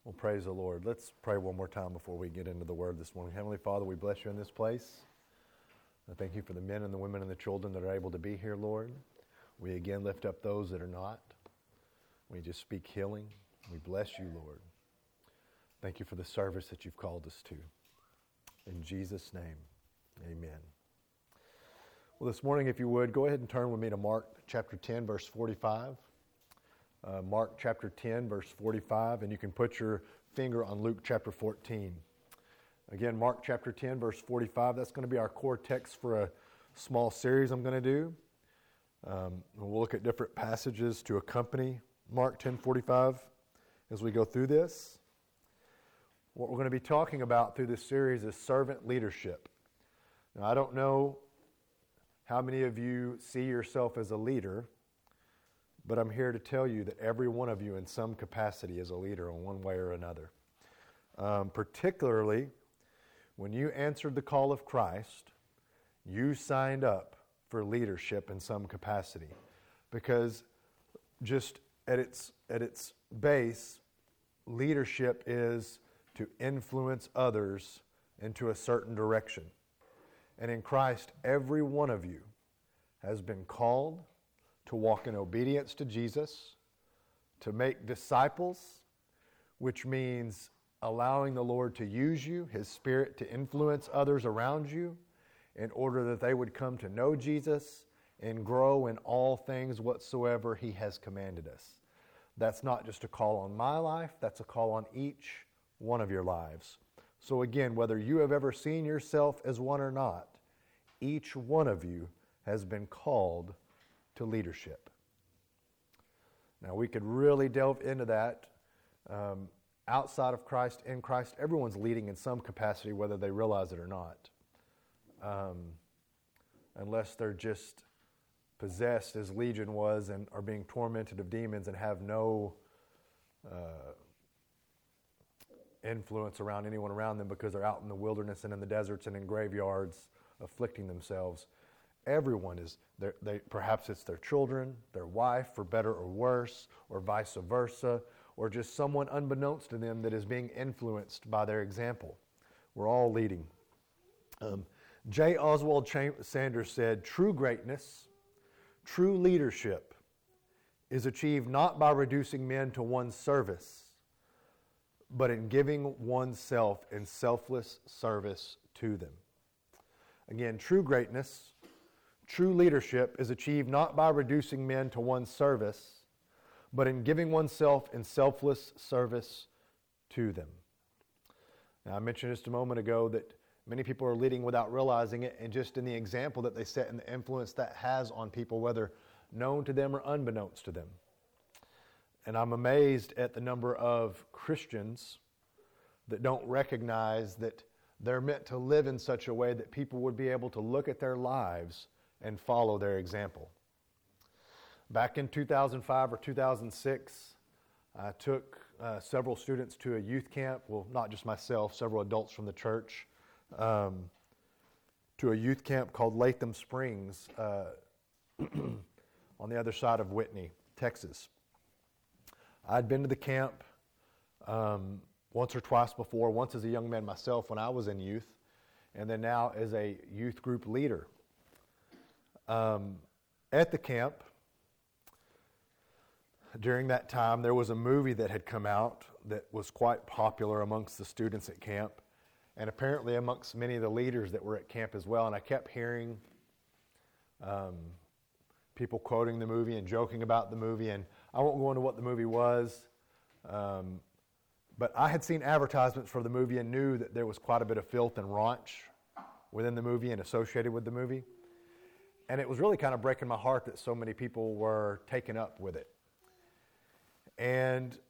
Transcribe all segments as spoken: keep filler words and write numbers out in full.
Well, praise the Lord. Let's pray one more time before we get into the Word this morning. Heavenly Father, we bless you in this place. I thank you for the men and the women and the children that are able to be here, Lord. We again lift up those that are not. We just speak healing. We bless you, Lord. Thank you for the service that you've called us to. In Jesus' name, amen. Well, this morning, if you would, go ahead and turn with me to Mark chapter ten, verse forty-five. Uh, Mark chapter ten, verse forty-five, and you can put your finger on Luke chapter fourteen. Again, Mark chapter ten, verse forty-five, that's going to be our core text for a small series I'm going to do. Um, we'll look at different passages to accompany Mark ten forty-five as we go through this. What we're going to be talking about through this series is servant leadership. Now, I don't know how many of you see yourself as a leader, but I'm here to tell you that every one of you in some capacity is a leader in one way or another. Um, particularly when you answered the call of Christ, you signed up for leadership in some capacity. Because just at its at its base, leadership is to influence others into a certain direction. And in Christ, every one of you has been called to walk in obedience to Jesus, to make disciples, which means allowing the Lord to use you, His Spirit to influence others around you in order that they would come to know Jesus and grow in all things whatsoever He has commanded us. That's not just a call on my life, that's a call on each one of your lives. So again, whether you have ever seen yourself as one or not, each one of you has been called to leadership. Now, we could really delve into that. Um, outside of Christ, in Christ, everyone's leading in some capacity, whether they realize it or not. Um, unless they're just possessed, as Legion was, and are being tormented of demons and have no uh, influence around anyone around them because they're out in the wilderness and in the deserts and in graveyards afflicting themselves. Everyone is, they perhaps it's their children, their wife, for better or worse, or vice versa, or just someone unbeknownst to them that is being influenced by their example. We're all leading. Um, J. Oswald Cham- Sanders said, "True greatness, true leadership is achieved not by reducing men to one's service, but in giving oneself in selfless service to them." Again, true greatness, true leadership is achieved not by reducing men to one's service, but in giving oneself in selfless service to them. Now, I mentioned just a moment ago that many people are leading without realizing it, and just in the example that they set and the influence that has on people, whether known to them or unbeknownst to them. And I'm amazed at the number of Christians that don't recognize that they're meant to live in such a way that people would be able to look at their lives and follow their example. Back in two thousand five or two thousand six, I took uh, several students to a youth camp, well, not just myself, several adults from the church, um, to a youth camp called Latham Springs uh, on the other side of Whitney, Texas. I'd been to the camp um, once or twice before, once as a young man myself when I was in youth, and then now as a youth group leader. Um, at the camp, during that time, there was a movie that had come out that was quite popular amongst the students at camp, and apparently amongst many of the leaders that were at camp as well. And I kept hearing um, people quoting the movie and joking about the movie, and I won't go into what the movie was, um, but I had seen advertisements for the movie and knew that there was quite a bit of filth and raunch within the movie and associated with the movie. And it was really kind of breaking my heart that so many people were taken up with it. And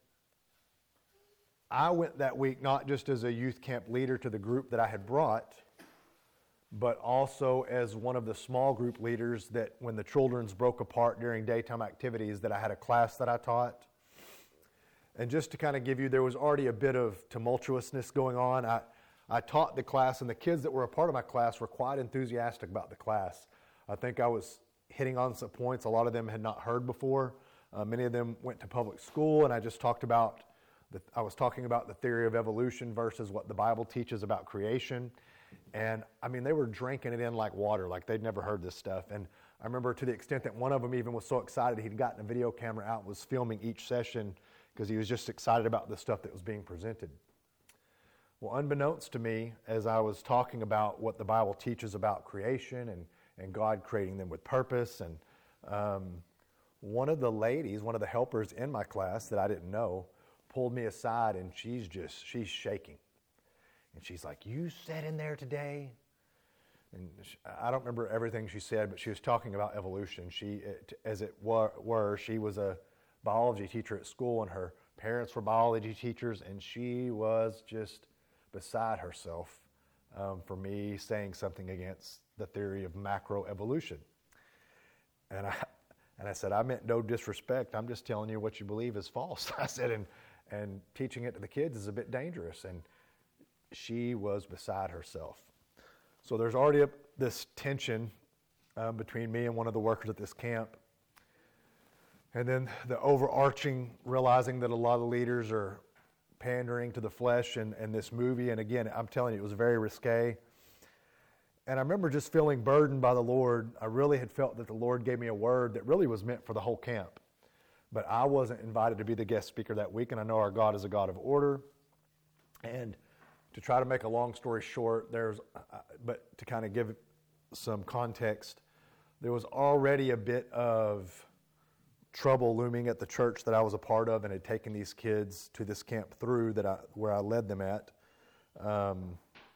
I went that week not just as a youth camp leader to the group that I had brought, but also as one of the small group leaders that when the children's broke apart during daytime activities, that I had a class that I taught. And just to kind of give you, there was already a bit of tumultuousness going on. I, I taught the class, and the kids that were a part of my class were quite enthusiastic about the class. I think I was hitting on some points a lot of them had not heard before. Uh, many of them went to public school, and I just talked about the, I was talking about the theory of evolution versus what the Bible teaches about creation. And I mean, they were drinking it in like water, like they'd never heard this stuff. And I remember to the extent that one of them even was so excited he'd gotten a video camera out and was filming each session because he was just excited about the stuff that was being presented. Well, unbeknownst to me, as I was talking about what the Bible teaches about creation and, and God creating them with purpose, and um, one of the ladies, one of the helpers in my class that I didn't know, pulled me aside, and she's just, she's shaking. And she's like, "You sat in there today?" And she, I don't remember everything she said, but she was talking about evolution. She, it, as it were, were, she was a biology teacher at school, and her parents were biology teachers, and she was just beside herself um, for me saying something against the theory of macroevolution. And I, and I said, "I meant no disrespect. I'm just telling you what you believe is false." I said, and and teaching it to the kids is a bit dangerous. And she was beside herself. So there's already a, this tension um, between me and one of the workers at this camp. And then the overarching realizing that a lot of leaders are pandering to the flesh and, and this movie. And again, I'm telling you, it was very risque. And I remember just feeling burdened by the Lord. I really had felt that the Lord gave me a word that really was meant for the whole camp. But I wasn't invited to be the guest speaker that week, and I know our God is a God of order. And to try to make a long story short, there's, uh, but to kind of give some context, there was already a bit of trouble looming at the church that I was a part of, and had taken these kids to this camp through that I, where I led them at. Um,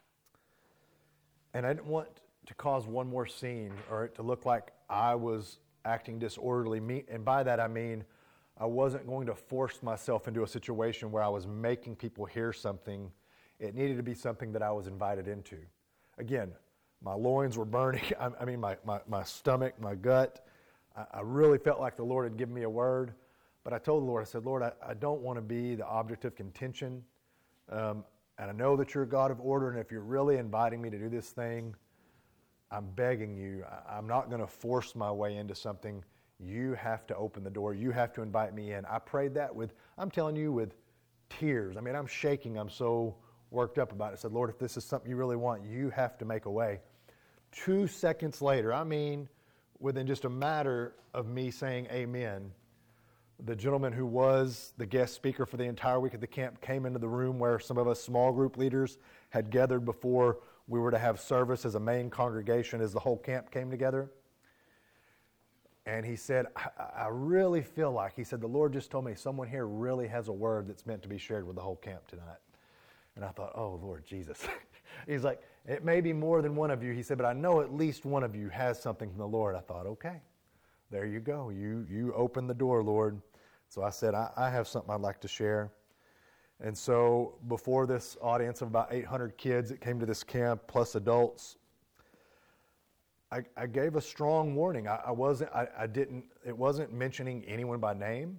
and I didn't want to cause one more scene or it to look like I was acting disorderly. Me, and by that I mean I wasn't going to force myself into a situation where I was making people hear something. It needed to be something that I was invited into. Again, my loins were burning. I, I mean, my, my, my stomach, my gut. I, I really felt like the Lord had given me a word. But I told the Lord, I said, "Lord, I, I don't want to be the object of contention. Um, and I know that you're a God of order. And if you're really inviting me to do this thing, I'm begging you. I, I'm not going to force my way into something. You have to open the door. You have to invite me in." I prayed that with, I'm telling you, with tears. I mean, I'm shaking. I'm so worked up about it. I said, "Lord, if this is something you really want, you have to make a way." Two seconds later, I mean, within just a matter of me saying amen, the gentleman who was the guest speaker for the entire week at the camp came into the room where some of us small group leaders had gathered before we were to have service as a main congregation as the whole camp came together. And he said, I, I really feel like, he said, "The Lord just told me someone here really has a word that's meant to be shared with the whole camp tonight." And I thought, "Oh, Lord Jesus." He's like, "It may be more than one of you." He said, "But I know at least one of you has something from the Lord." I thought, okay, there you go. You you open the door, Lord. So I said, I, I have something I'd like to share. And so before this audience of about eight hundred kids that came to this camp, plus adults, I, I gave a strong warning. I, I wasn't, I, I didn't, it wasn't mentioning anyone by name.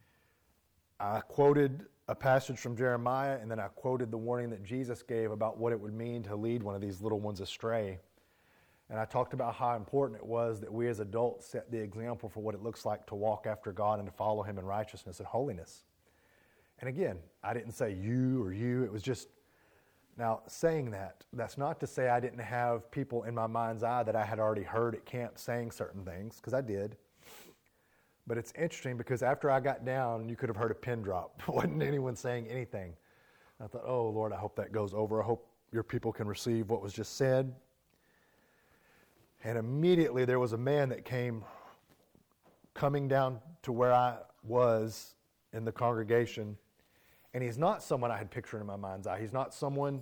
I quoted a passage from Jeremiah, and then I quoted the warning that Jesus gave about what it would mean to lead one of these little ones astray. And I talked about how important it was that we as adults set the example for what it looks like to walk after God and to follow Him in righteousness and holiness. And again, I didn't say you or you. It was just, now saying that, that's not to say I didn't have people in my mind's eye that I had already heard at camp saying certain things, because I did. But it's interesting because after I got down, you could have heard a pin drop. Wasn't anyone saying anything. I thought, oh, Lord, I hope that goes over. I hope your people can receive what was just said. And immediately there was a man that came coming down to where I was in the congregation. And he's not someone I had pictured in my mind's eye. He's not someone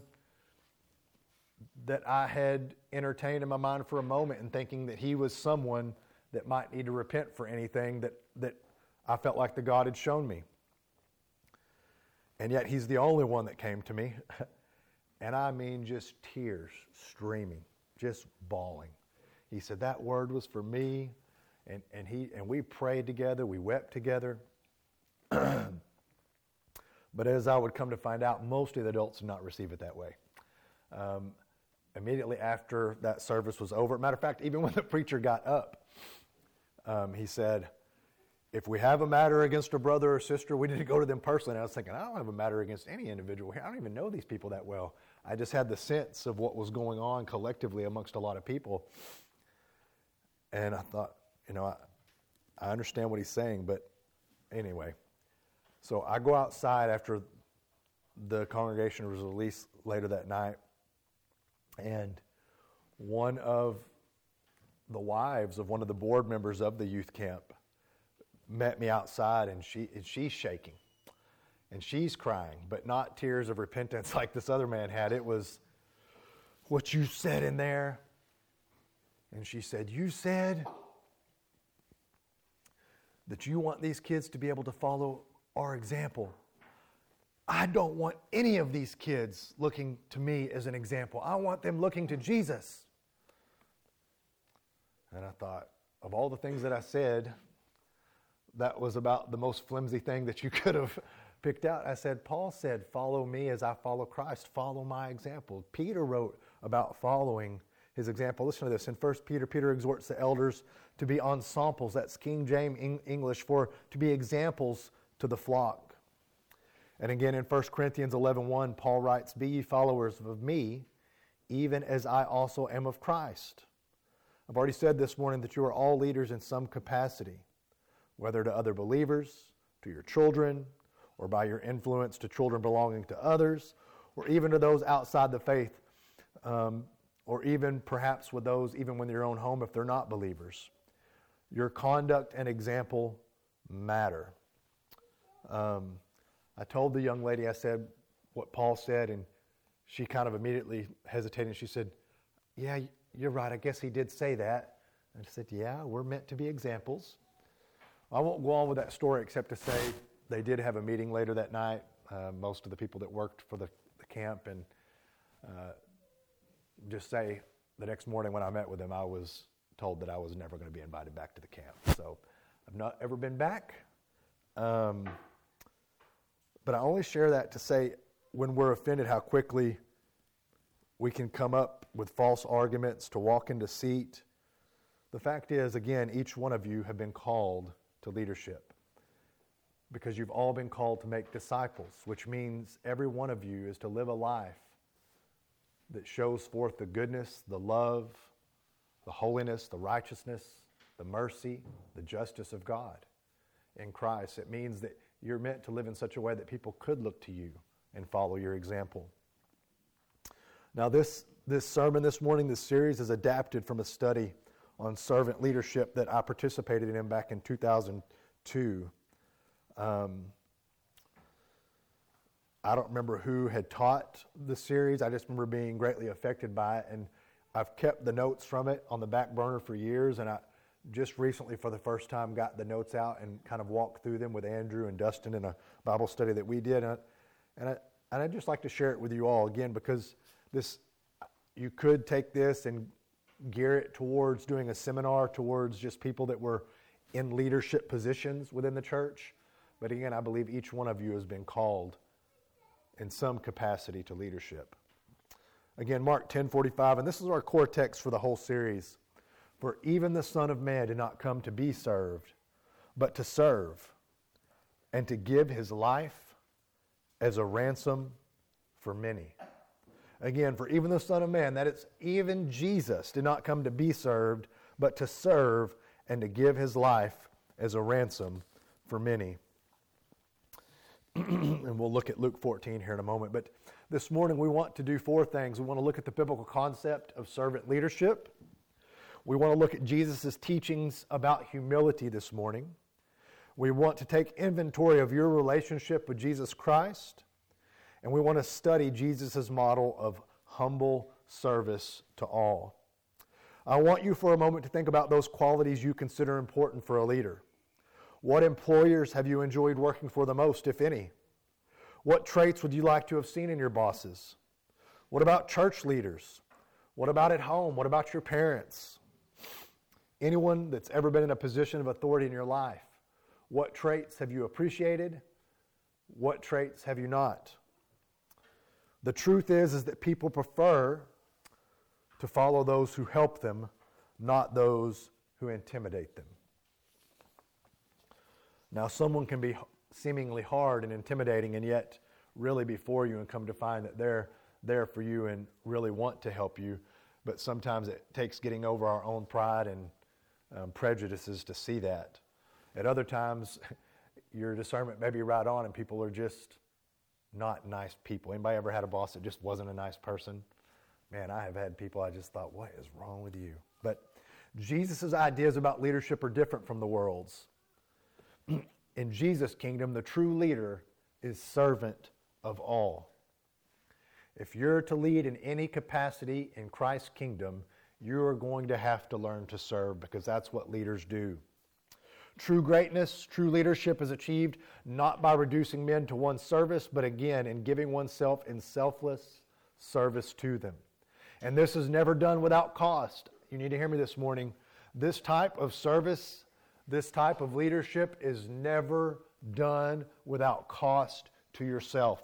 that I had entertained in my mind for a moment and thinking that he was someone that might need to repent for anything that, that I felt like the God had shown me. And yet he's the only one that came to me. And I mean just tears streaming, just bawling. He said, that word was for me. And, and, he, and we prayed together. We wept together. But as I would come to find out, most of the adults did not receive it that way. Um, immediately after that service was over, matter of fact, even when the preacher got up, um, he said, if we have a matter against a brother or sister, we need to go to them personally. And I was thinking, I don't have a matter against any individual here. I don't even know these people that well. I just had the sense of what was going on collectively amongst a lot of people. And I thought, you know, I, I understand what he's saying, but anyway. So I go outside after the congregation was released later that night, and one of the wives of one of the board members of the youth camp met me outside, and she and she's shaking, and she's crying, but not tears of repentance like this other man had. It was, what you said in there. And she said, you said that you want these kids to be able to follow our example. I don't want any of these kids looking to me as an example. I want them looking to Jesus. And I thought, of all the things that I said, that was about the most flimsy thing that you could have picked out. I said, Paul said, follow me as I follow Christ. Follow my example. Peter wrote about following his example. Listen to this. In First Peter, Peter exhorts the elders to be ensamples, that's King James English, for to be examples to the flock. And again in First Corinthians eleven one, Paul writes, be ye followers of me, even as I also am of Christ. I've already said this morning that you are all leaders in some capacity, whether to other believers, to your children, or by your influence to children belonging to others, or even to those outside the faith, um, or even perhaps with those even when your own home if they're not believers. Your conduct and example matter. Um, I told the young lady, I said what Paul said, and she kind of immediately hesitated. She said, yeah, you're right, I guess he did say that. And I said, yeah, we're meant to be examples. I won't go on with that story except to say they did have a meeting later that night, uh, most of the people that worked for the, the camp, and uh, just say the next morning when I met with them, I was told that I was never going to be invited back to the camp. So I've not ever been back. Um, but I only share that to say when we're offended how quickly we can come up with false arguments to walk into seat. The fact is, again, each one of you have been called to leadership because you've all been called to make disciples, which means every one of you is to live a life that shows forth the goodness, the love, the holiness, the righteousness, the mercy, the justice of God in Christ. It means that you're meant to live in such a way that people could look to you and follow your example. Now this, this sermon this morning, this series is adapted from a study on servant leadership that I participated in back in two thousand two. Um, I don't remember who had taught the series. I just remember being greatly affected by it, and I've kept the notes from it on the back burner for years, and I just recently for the first time got the notes out and kind of walked through them with Andrew and Dustin in a Bible study that we did. And I, and, I, and I'd just like to share it with you all again, because this, you could take this and gear it towards doing a seminar towards just people that were in leadership positions within the church. But again, I believe each one of you has been called in some capacity to leadership. Again, Mark ten forty-five, and this is our core text for the whole series. For even the Son of Man did not come to be served, but to serve, and to give his life as a ransom for many. Again, for even the Son of Man, that is, even Jesus did not come to be served, but to serve and to give his life as a ransom for many. And we'll look at Luke fourteen here in a moment. But this morning we want to do four things. We want to look at the biblical concept of servant leadership. We want to look at Jesus' teachings about humility this morning. We want to take inventory of your relationship with Jesus Christ. And we want to study Jesus' model of humble service to all. I want you for a moment to think about those qualities you consider important for a leader. What employers have you enjoyed working for the most, if any? What traits would you like to have seen in your bosses? What about church leaders? What about at home? What about your parents? Anyone that's ever been in a position of authority in your life. What traits have you appreciated? What traits have you not? The truth is, is that people prefer to follow those who help them, not those who intimidate them. Now, someone can be seemingly hard and intimidating and yet really be for you and come to find that they're there for you and really want to help you. But sometimes it takes getting over our own pride and um, prejudices to see that. At other times, your discernment may be right on and people are just not nice people. Anybody ever had a boss that just wasn't a nice person? Man, I have had people I just thought, what is wrong with you? But Jesus' ideas about leadership are different from the world's. In Jesus' kingdom, the true leader is servant of all. If you're to lead in any capacity in Christ's kingdom, you are going to have to learn to serve because that's what leaders do. True greatness, true leadership is achieved not by reducing men to one service, but again in giving oneself in selfless service to them. And this is never done without cost. You need to hear me this morning. This type of service, this type of leadership is never done without cost to yourself.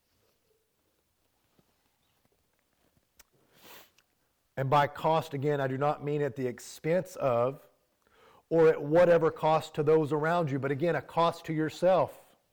And by cost, again, I do not mean at the expense of or at whatever cost to those around you, but again, a cost to yourself.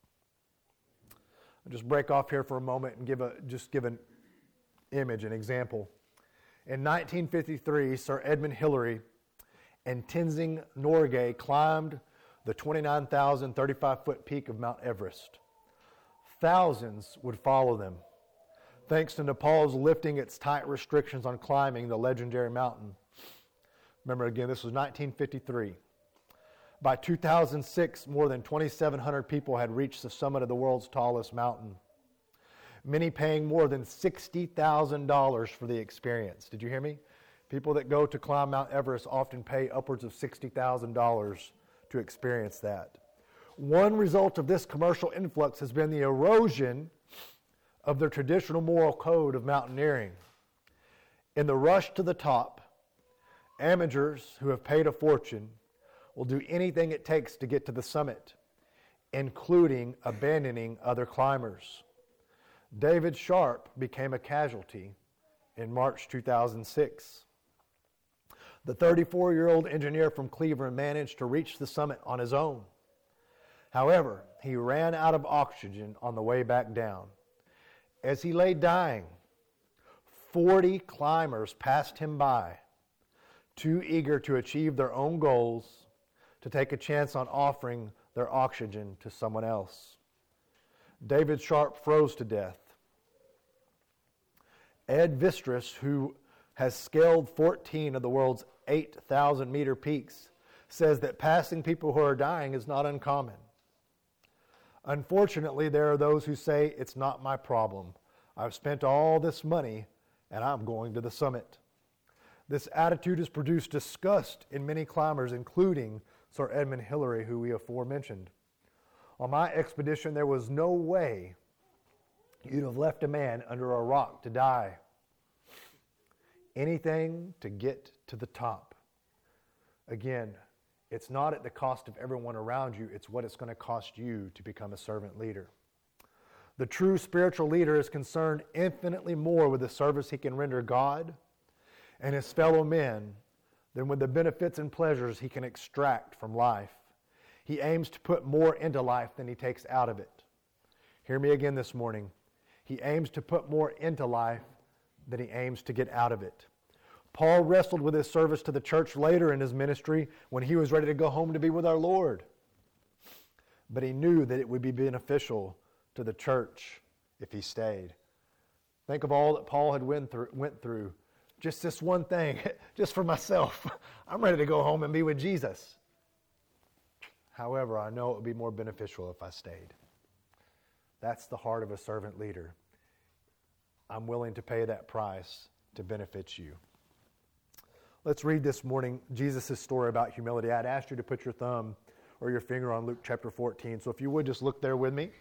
I'll just break off here for a moment and give a just give an image, an example. In nineteen fifty-three, Sir Edmund Hillary and Tenzing Norgay climbed the twenty-nine thousand thirty-five foot peak of Mount Everest. Thousands would follow them, thanks to Nepal's lifting its tight restrictions on climbing the legendary mountain. Remember, again, this was nineteen fifty-three. By two thousand six, more than twenty-seven hundred people had reached the summit of the world's tallest mountain, many paying more than sixty thousand dollars for the experience. Did you hear me? People that go to climb Mount Everest often pay upwards of sixty thousand dollars to experience that. One result of this commercial influx has been the erosion of the traditional moral code of mountaineering. In the rush to the top, amateurs who have paid a fortune will do anything it takes to get to the summit, including abandoning other climbers. David Sharp became a casualty in March two thousand six. The thirty-four-year-old engineer from Cleveland managed to reach the summit on his own. However, he ran out of oxygen on the way back down. As he lay dying, forty climbers passed him by, too eager to achieve their own goals to take a chance on offering their oxygen to someone else. David Sharp froze to death. Ed Vistris, who has scaled fourteen of the world's eight thousand meter peaks, says that passing people who are dying is not uncommon. Unfortunately, there are those who say, it's not my problem. I've spent all this money and I'm going to the summit. This attitude has produced disgust in many climbers, including Sir Edmund Hillary, who we aforementioned. On my expedition, there was no way you'd have left a man under a rock to die. Anything to get to the top. Again, it's not at the cost of everyone around you, it's what it's going to cost you to become a servant leader. The true spiritual leader is concerned infinitely more with the service he can render God and his fellow men than with the benefits and pleasures he can extract from life. He aims to put more into life than he takes out of it. Hear me again this morning. He aims to put more into life than he aims to get out of it. Paul wrestled with his service to the church later in his ministry when he was ready to go home to be with our Lord. But he knew that it would be beneficial to the church if he stayed. Think of all that Paul had went through, went through. Just this one thing, just for myself. I'm ready to go home and be with Jesus. However, I know it would be more beneficial if I stayed. That's the heart of a servant leader. I'm willing to pay that price to benefit you. Let's read this morning Jesus' story about humility. I'd asked you to put your thumb or your finger on Luke chapter fourteen. So if you would just look there with me.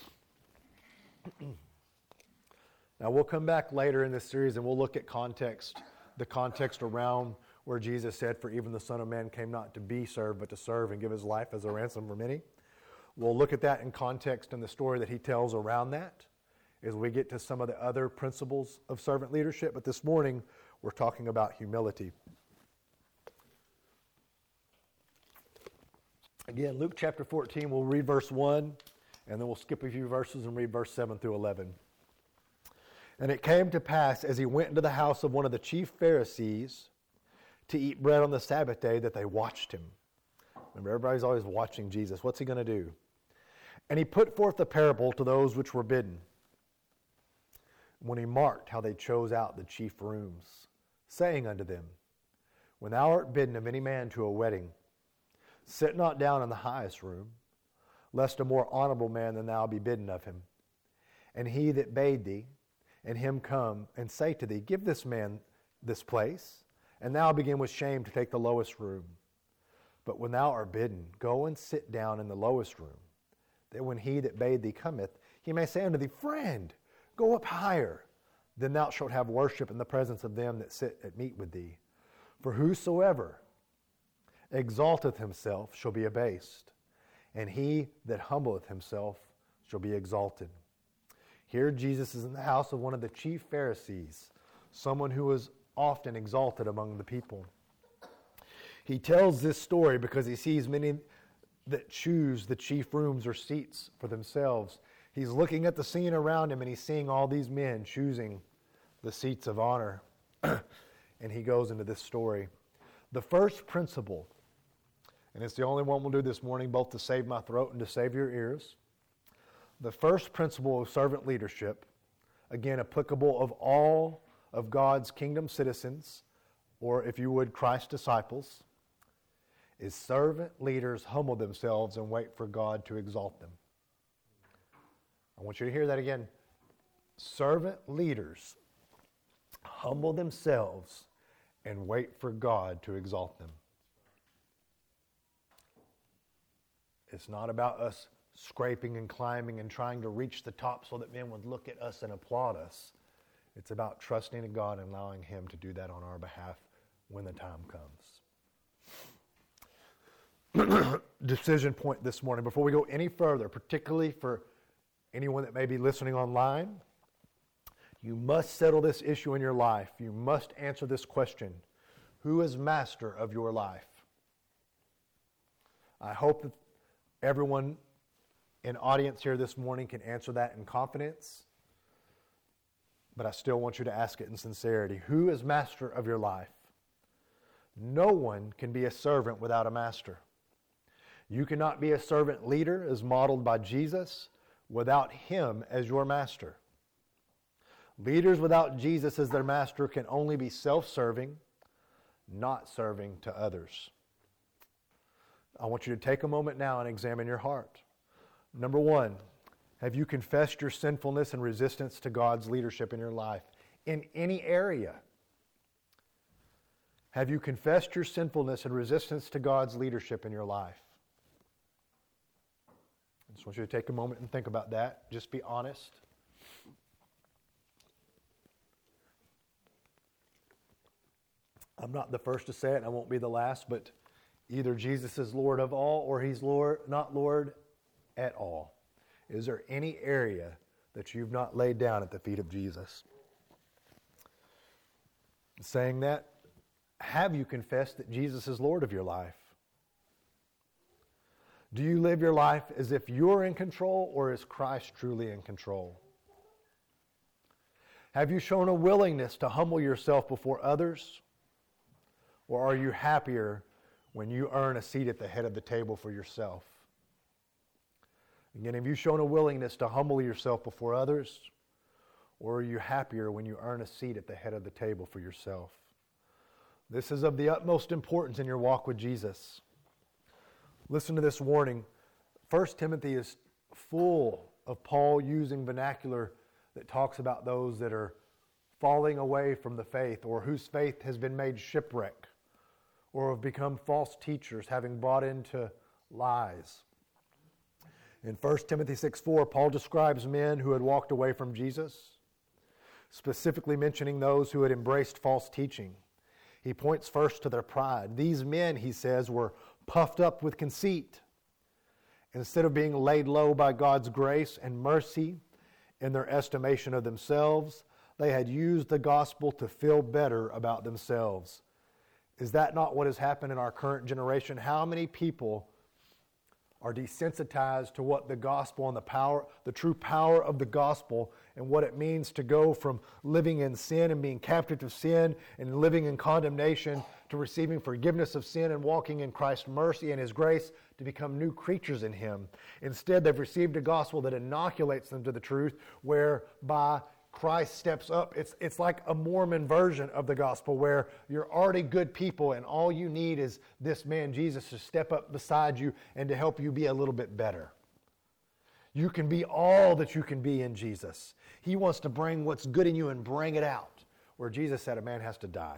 Now we'll come back later in this series and we'll look at context, the context around where Jesus said, for even the Son of Man came not to be served, but to serve and give his life as a ransom for many. We'll look at that in context and the story that he tells around that as we get to some of the other principles of servant leadership. But this morning, we're talking about humility. Again, Luke chapter fourteen, we'll read verse one, and then we'll skip a few verses and read verse seven through eleven. And it came to pass, as he went into the house of one of the chief Pharisees to eat bread on the Sabbath day, that they watched him. Remember, everybody's always watching Jesus. What's he going to do? And he put forth a parable to those which were bidden, when he marked how they chose out the chief rooms, saying unto them, When thou art bidden of any man to a wedding, sit not down in the highest room, lest a more honorable man than thou be bidden of him. And he that bade thee, and him come and say to thee, Give this man this place, and thou begin with shame to take the lowest room. But when thou art bidden, go and sit down in the lowest room, that when he that bade thee cometh, he may say unto thee, Friend, go up higher. Then thou shalt have worship in the presence of them that sit at meat with thee. For whosoever exalteth himself shall be abased, and he that humbleth himself shall be exalted. Here Jesus is in the house of one of the chief Pharisees, someone who was often exalted among the people. He tells this story because he sees many that choose the chief rooms or seats for themselves. He's looking at the scene around him and he's seeing all these men choosing the seats of honor. And he goes into this story. The first principle, and it's the only one we'll do this morning, both to save my throat and to save your ears. The first principle of servant leadership, again applicable of all of God's kingdom citizens, or if you would, Christ's disciples, is servant leaders humble themselves and wait for God to exalt them. I want you to hear that again. Servant leaders humble themselves and wait for God to exalt them. It's not about us scraping and climbing and trying to reach the top so that men would look at us and applaud us. It's about trusting in God and allowing Him to do that on our behalf when the time comes. Decision point this morning. Before we go any further, particularly for anyone that may be listening online, you must settle this issue in your life. You must answer this question. Who is master of your life? I hope that everyone in audience here this morning can answer that in confidence, but I still want you to ask it in sincerity. Who is master of your life? No one can be a servant without a master. You cannot be a servant leader as modeled by Jesus without Him as your master. Leaders without Jesus as their master can only be self-serving, not serving to others. I want you to take a moment now and examine your heart. Number one, have you confessed your sinfulness and resistance to God's leadership in your life in any area? Have you confessed your sinfulness and resistance to God's leadership in your life? I just want you to take a moment and think about that. Just be honest. I'm not the first to say it, and I won't be the last, but either Jesus is Lord of all or He's Lord, not Lord at all. Is there any area that you've not laid down at the feet of Jesus? Saying that, have you confessed that Jesus is Lord of your life? Do you live your life as if you're in control, or is Christ truly in control? Have you shown a willingness to humble yourself before others? Or are you happier when you earn a seat at the head of the table for yourself? Again, have you shown a willingness to humble yourself before others? Or are you happier when you earn a seat at the head of the table for yourself? This is of the utmost importance in your walk with Jesus. Listen to this warning. First Timothy is full of Paul using vernacular that talks about those that are falling away from the faith, or whose faith has been made shipwreck, or have become false teachers, having bought into lies. In First Timothy six four, Paul describes men who had walked away from Jesus, specifically mentioning those who had embraced false teaching. He points first to their pride. These men, he says, were puffed up with conceit. Instead of being laid low by God's grace and mercy in their estimation of themselves, they had used the gospel to feel better about themselves. Is that not what has happened in our current generation? How many people are desensitized to what the gospel and the power, the true power of the gospel and what it means to go from living in sin and being captive to sin and living in condemnation to receiving forgiveness of sin and walking in Christ's mercy and His grace to become new creatures in Him. Instead, they've received a gospel that inoculates them to the truth, whereby Christ steps up. It's, it's like a Mormon version of the gospel where you're already good people and all you need is this man Jesus to step up beside you and to help you be a little bit better. You can be all that you can be in Jesus. He wants to bring what's good in you and bring it out, where Jesus said a man has to die.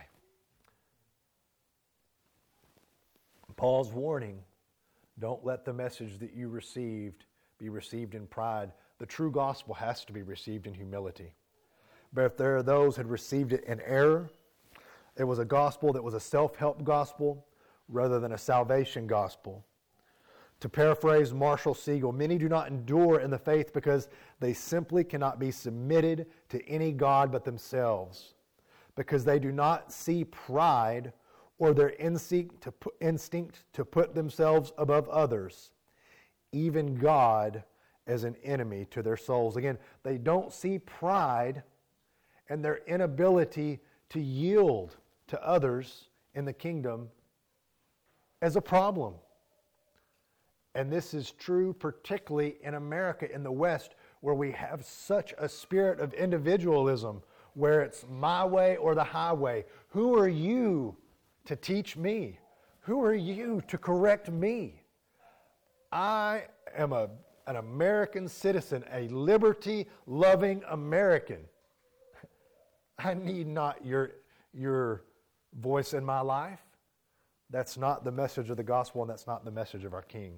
Paul's warning, don't let the message that you received be received in pride. The true gospel has to be received in humility. But if there are those who had received it in error, it was a gospel that was a self-help gospel rather than a salvation gospel. To paraphrase Marshall Siegel, many do not endure in the faith because they simply cannot be submitted to any God but themselves, because they do not see pride or their instinct to put, instinct to put themselves above others, even God, as an enemy to their souls. Again, they don't see pride and their inability to yield to others in the kingdom as a problem. And this is true particularly in America, in the West, where we have such a spirit of individualism, where it's my way or the highway. Who are you to teach me? Who are you to correct me? I am a, an American citizen, a liberty-loving American. I need not your, your voice in my life. That's not the message of the gospel, and that's not the message of our King.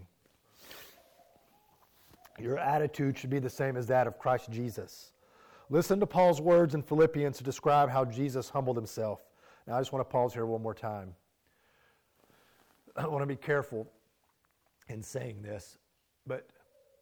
Your attitude should be the same as that of Christ Jesus. Listen to Paul's words in Philippians to describe how Jesus humbled himself. Now, I just want to pause here one more time. I want to be careful in saying this, but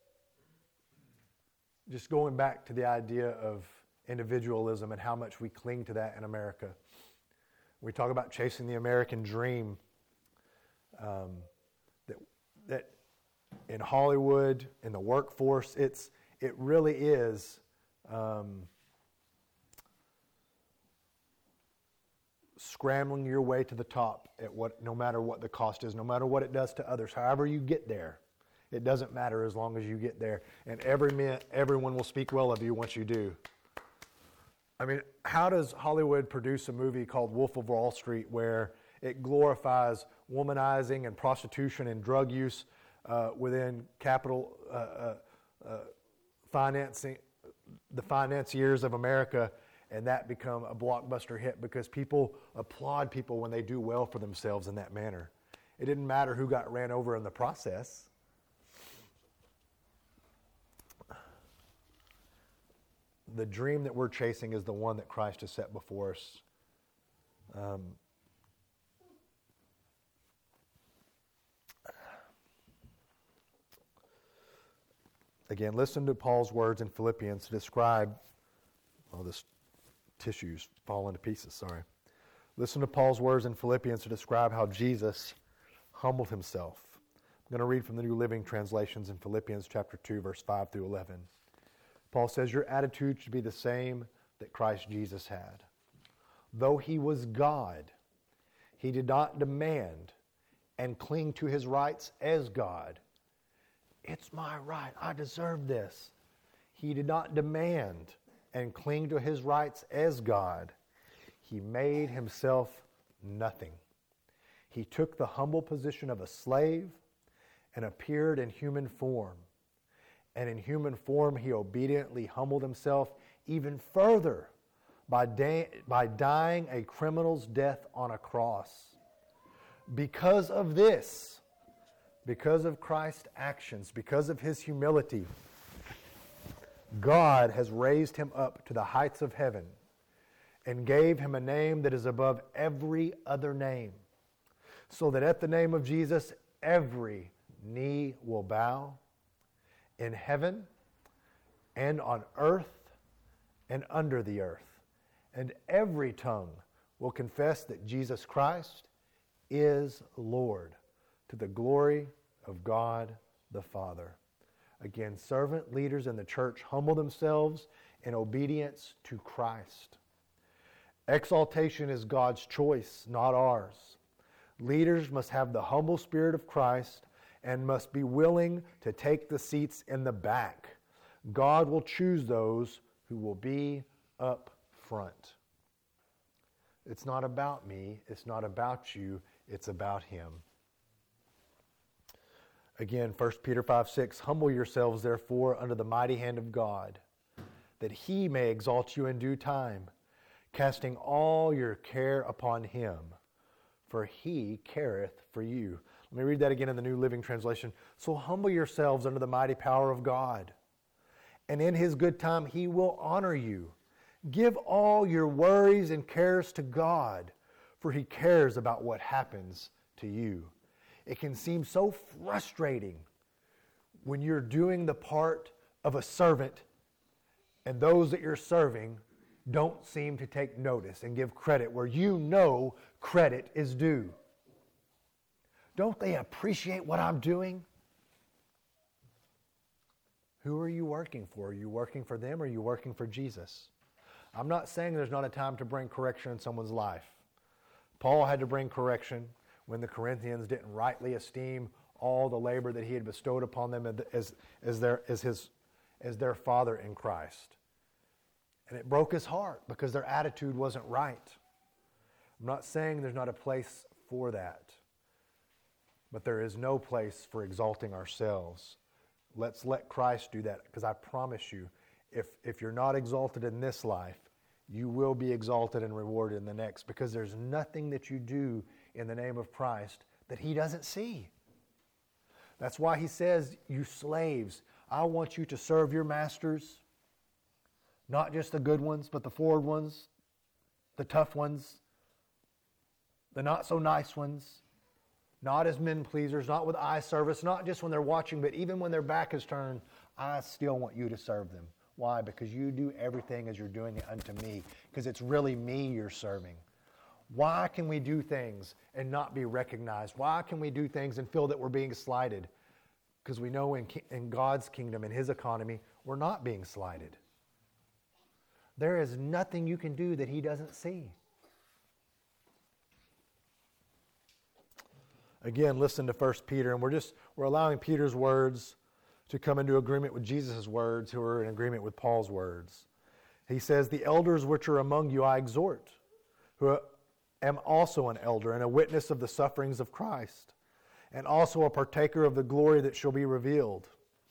just going back to the idea of individualism and how much we cling to that in America. We talk about chasing the American dream. Um, that that in Hollywood, in the workforce, it's it really is um, scrambling your way to the top at what, no matter what the cost is, no matter what it does to others. However you get there, it doesn't matter as long as you get there. And every minute, everyone will speak well of you once you do. I mean, how does Hollywood produce a movie called Wolf of Wall Street where it glorifies womanizing and prostitution and drug use uh, within capital uh, uh, uh, financing, the financiers of America, and that become a blockbuster hit because people applaud people when they do well for themselves in that manner? It didn't matter who got ran over in the process. The dream that we're chasing is the one that Christ has set before us. Um, again, listen to Paul's words in Philippians to describe, oh, this tissue's falling to pieces, sorry. Listen to Paul's words in Philippians to describe how Jesus humbled himself. I'm going to read from the New Living Translations in Philippians chapter two, verse five through eleven. Paul says, your attitude should be the same that Christ Jesus had. Though he was God, he did not demand and cling to his rights as God. It's my right. I deserve this. He did not demand and cling to his rights as God. He made himself nothing. He took the humble position of a slave and appeared in human form. And in human form, he obediently humbled himself even further by, da- by dying a criminal's death on a cross. Because of this, because of Christ's actions, because of his humility, God has raised him up to the heights of heaven and gave him a name that is above every other name, so that at the name of Jesus, every knee will bow, in heaven and on earth and under the earth. And every tongue will confess that Jesus Christ is Lord, to the glory of God the Father. Again, servant leaders in the church humble themselves in obedience to Christ. Exaltation is God's choice, not ours. Leaders must have the humble spirit of Christ and must be willing to take the seats in the back. God will choose those who will be up front. It's not about me. It's not about you. It's about Him. Again, First Peter five six, humble yourselves, therefore, under the mighty hand of God, that He may exalt you in due time, casting all your care upon Him, for He careth for you. Let me read that again in the New Living Translation. So humble yourselves under the mighty power of God, and in His good time He will honor you. Give all your worries and cares to God, for He cares about what happens to you. It can seem so frustrating when you're doing the part of a servant and those that you're serving don't seem to take notice and give credit where you know credit is due. Don't they appreciate what I'm doing? Who are you working for? Are you working for them or are you working for Jesus? I'm not saying there's not a time to bring correction in someone's life. Paul had to bring correction when the Corinthians didn't rightly esteem all the labor that he had bestowed upon them as, as, their, as, his, as their father in Christ. And it broke his heart because their attitude wasn't right. I'm not saying there's not a place for that, but there is no place for exalting ourselves. Let's let Christ do that, because I promise you, if, if you're not exalted in this life, you will be exalted and rewarded in the next, because there's nothing that you do in the name of Christ that He doesn't see. That's why He says, you slaves, I want you to serve your masters, not just the good ones, but the forward ones, the tough ones, the not so nice ones, not as men pleasers, not with eye service, not just when they're watching, but even when their back is turned, I still want you to serve them. Why? Because you do everything as you're doing it unto me, because it's really me you're serving. Why can we do things and not be recognized? Why can we do things and feel that we're being slighted? Because we know in, in God's kingdom, in His economy, we're not being slighted. There is nothing you can do that He doesn't see. Again, listen to First Peter, and we're just we're allowing Peter's words to come into agreement with Jesus' words, who are in agreement with Paul's words. He says, the elders which are among you I exhort, who am also an elder and a witness of the sufferings of Christ, and also a partaker of the glory that shall be revealed.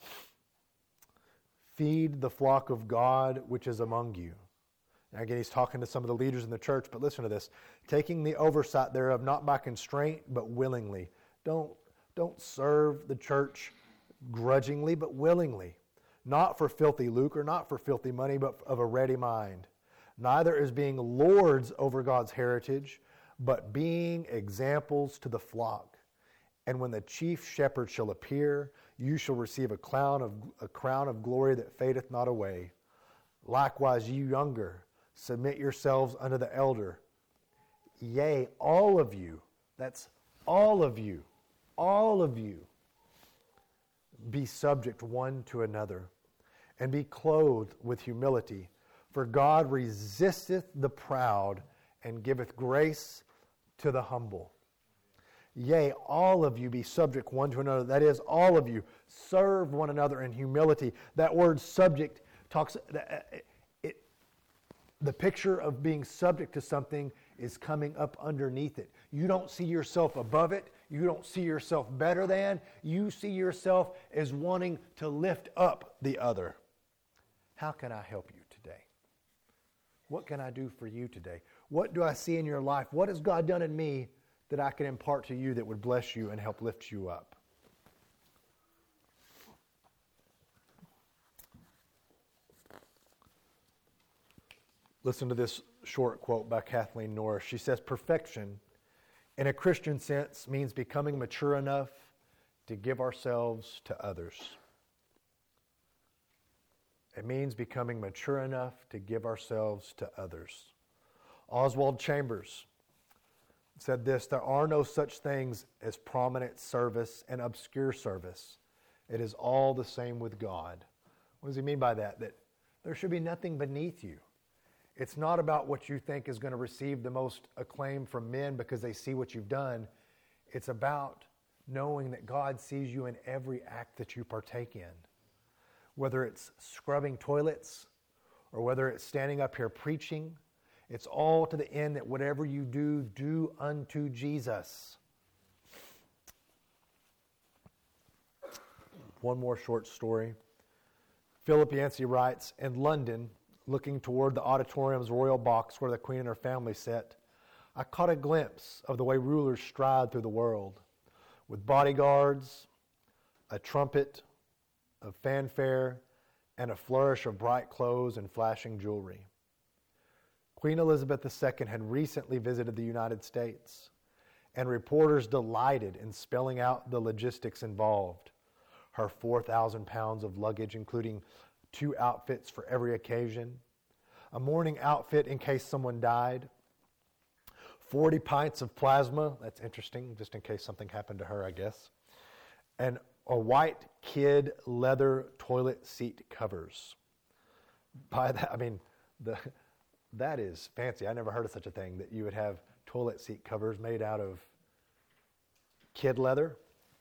Feed the flock of God which is among you. Now again, he's talking to some of the leaders in the church, but listen to this. Taking the oversight thereof, not by constraint, but willingly. Don't, don't serve the church grudgingly, but willingly. Not for filthy lucre, not for filthy money, but of a ready mind. Neither as being lords over God's heritage, but being examples to the flock. And when the chief shepherd shall appear, you shall receive a crown of, a crown of glory that fadeth not away. Likewise, you younger, submit yourselves unto the elder. Yea, all of you, that's all of you, all of you, be subject one to another, and be clothed with humility. For God resisteth the proud, and giveth grace to the humble. Yea, all of you be subject one to another. That is, all of you serve one another in humility. That word subject talks, it, it, the picture of being subject to something is coming up underneath it. You don't see yourself above it. You don't see yourself better than. You see yourself as wanting to lift up the other. How can I help you today? What can I do for you today? What do I see in your life? What has God done in me that I can impart to you that would bless you and help lift you up? Listen to this short quote by Kathleen Norris. She says, perfection, in a Christian sense, means becoming mature enough to give ourselves to others. It means becoming mature enough to give ourselves to others. Oswald Chambers said this, there are no such things as prominent service and obscure service. It is all the same with God. What does he mean by that? That there should be nothing beneath you. It's not about what you think is going to receive the most acclaim from men because they see what you've done. It's about knowing that God sees you in every act that you partake in. Whether it's scrubbing toilets or whether it's standing up here preaching, it's all to the end that whatever you do, do unto Jesus. One more short story. Philip Yancey writes, in London, looking toward the auditorium's royal box where the Queen and her family sat, I caught a glimpse of the way rulers stride through the world, with bodyguards, a trumpet of fanfare, and a flourish of bright clothes and flashing jewelry. Queen Elizabeth the Second had recently visited the United States, and reporters delighted in spelling out the logistics involved. Her four thousand pounds of luggage, including two outfits for every occasion, a morning outfit in case someone died, forty pints of plasma, that's interesting, just in case something happened to her, I guess, and a white kid leather toilet seat covers. By that, I mean, the that is fancy. I never heard of such a thing, that you would have toilet seat covers made out of kid leather.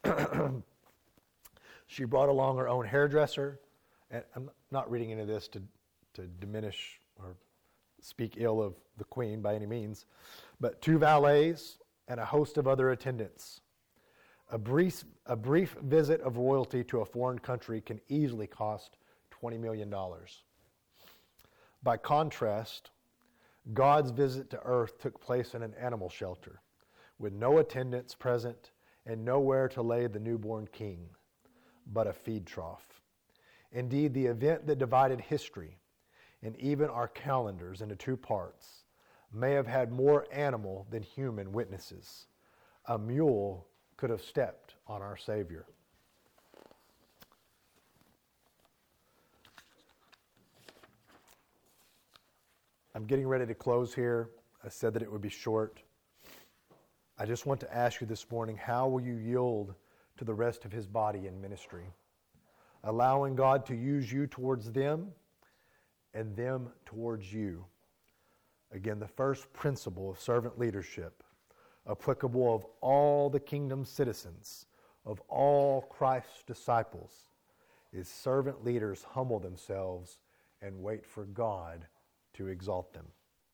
She brought along her own hairdresser. And I'm not reading into this to, to diminish or speak ill of the Queen by any means, but two valets and a host of other attendants. A brief, a brief visit of royalty to a foreign country can easily cost twenty million dollars. By contrast, God's visit to earth took place in an animal shelter, with no attendants present and nowhere to lay the newborn king, but a feed trough. Indeed, the event that divided history and even our calendars into two parts may have had more animal than human witnesses. A mule could have stepped on our Savior. I'm getting ready to close here. I said that it would be short. I just want to ask you this morning, how will you yield to the rest of his body in ministry? Allowing God to use you towards them and them towards you. Again, the first principle of servant leadership, applicable of all the kingdom's citizens, of all Christ's disciples, is servant leaders humble themselves and wait for God to exalt them.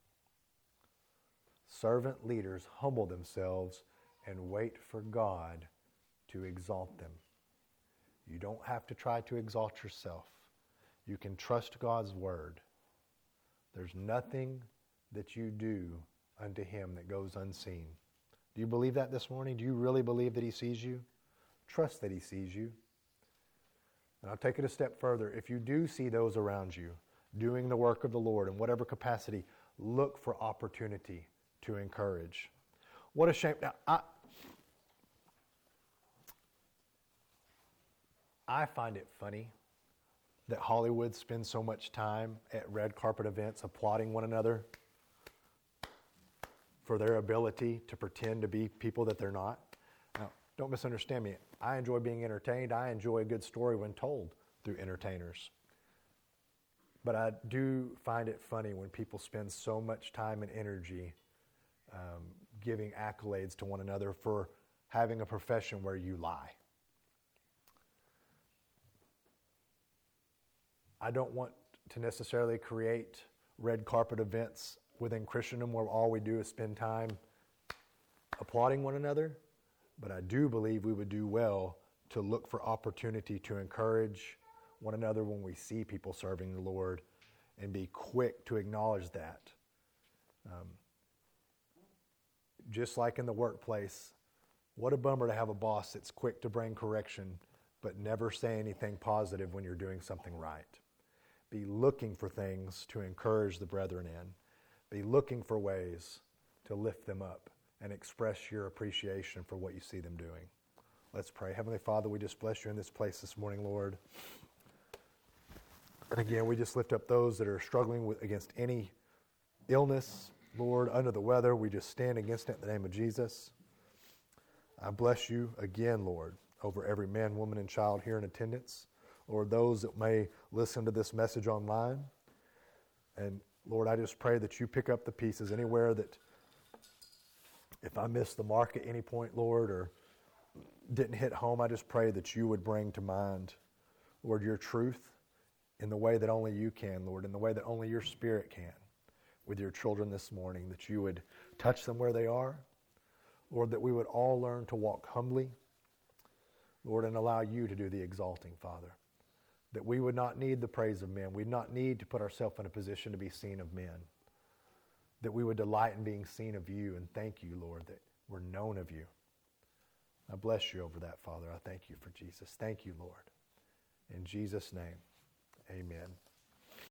Servant leaders humble themselves and wait for God to exalt them. You don't have to try to exalt yourself. You can trust God's word. There's nothing that you do unto him that goes unseen. Do you believe that this morning? Do you really believe that he sees you? Trust that he sees you. And I'll take it a step further. If you do see those around you doing the work of the Lord in whatever capacity, look for opportunity to encourage. What a shame. Now, I, I find it funny that Hollywood spends so much time at red carpet events applauding one another for their ability to pretend to be people that they're not. Now, don't misunderstand me. I enjoy being entertained. I enjoy a good story when told through entertainers. But I do find it funny when people spend so much time and energy um, giving accolades to one another for having a profession where you lie. I don't want to necessarily create red carpet events within Christendom where all we do is spend time applauding one another, but I do believe we would do well to look for opportunity to encourage one another when we see people serving the Lord and be quick to acknowledge that. Um, just like in the workplace, what a bummer to have a boss that's quick to bring correction but never say anything positive when you're doing something right. Be looking for things to encourage the brethren in. Be looking for ways to lift them up and express your appreciation for what you see them doing. Let's pray. Heavenly Father, we just bless you in this place this morning, Lord. And again, we just lift up those that are struggling with against any illness, Lord, under the weather. We just stand against it in the name of Jesus. I bless you again, Lord. over every man, woman, and child here in attendance. Lord, those that may listen to this message online. And Lord, I just pray that you pick up the pieces anywhere that if I missed the mark at any point, Lord, or didn't hit home, I just pray that you would bring to mind, Lord, your truth in the way that only you can, Lord, in the way that only your Spirit can with your children this morning, that you would touch them where they are. Lord, that we would all learn to walk humbly, Lord, and allow you to do the exalting, Father. That we would not need the praise of men. We'd not need to put ourselves in a position to be seen of men. That we would delight in being seen of you, and thank you, Lord, that we're known of you. I bless you over that, Father. I thank you for Jesus. Thank you, Lord. In Jesus' name, amen.